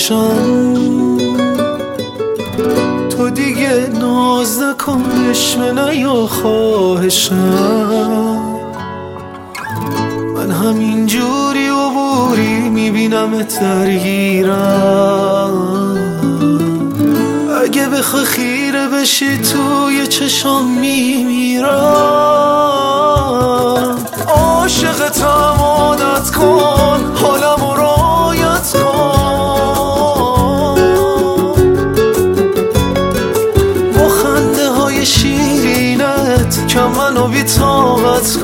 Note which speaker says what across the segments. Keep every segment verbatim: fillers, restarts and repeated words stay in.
Speaker 1: بشم. تو دیگه ناز نکن بشمه نیا خواهشم، من همینجوری عبوری میبینمت درگیرم. اگه بخوای خیره بشی توی چشام میمیرم. عاشقتم عادت کن حالمو رعایت کن، با خنده های شیرینت کم منو بی طاقت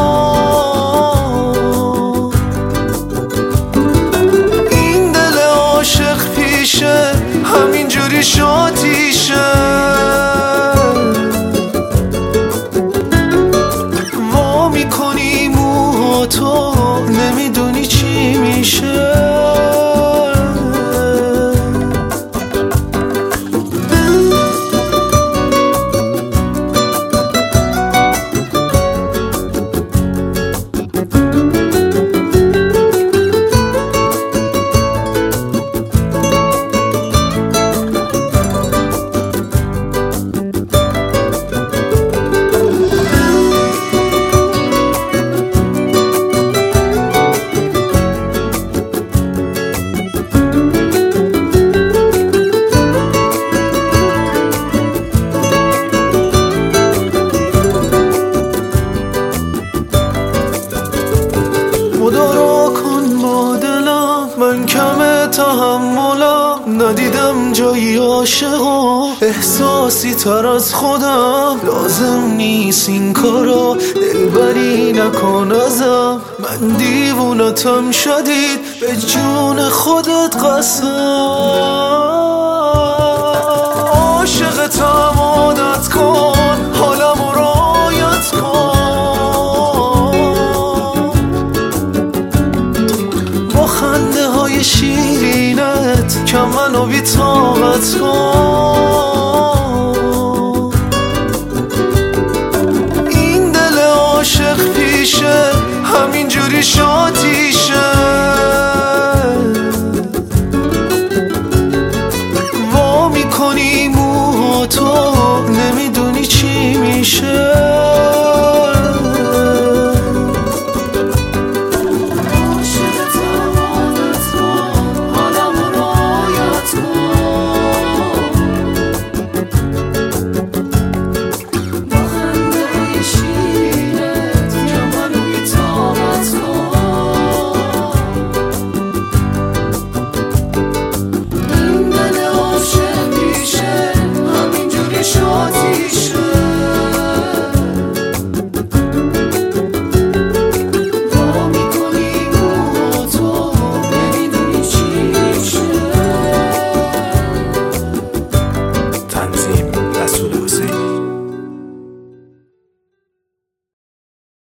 Speaker 1: کن. این دل عاشق پیشه همینجوری شاتیشه، وا میکنی موها تو نمیدونی چی میشه. مدارا کن با دلم، من کم تحملم، ندیدم جایی عاشقا احساسی تر از خودم. لازم نیست این کارا دلبری نکن ازم، من دیوونتم شدید به جون خودت قسم. عاشقتم عادت کن حالمو رعایت کن، با خنده های شیرینت کم منو بی طاقت کن. این دل عاشق پیشه همینجوری شاتیشه، وا میکنی موها تو نمیدونی چی میشه.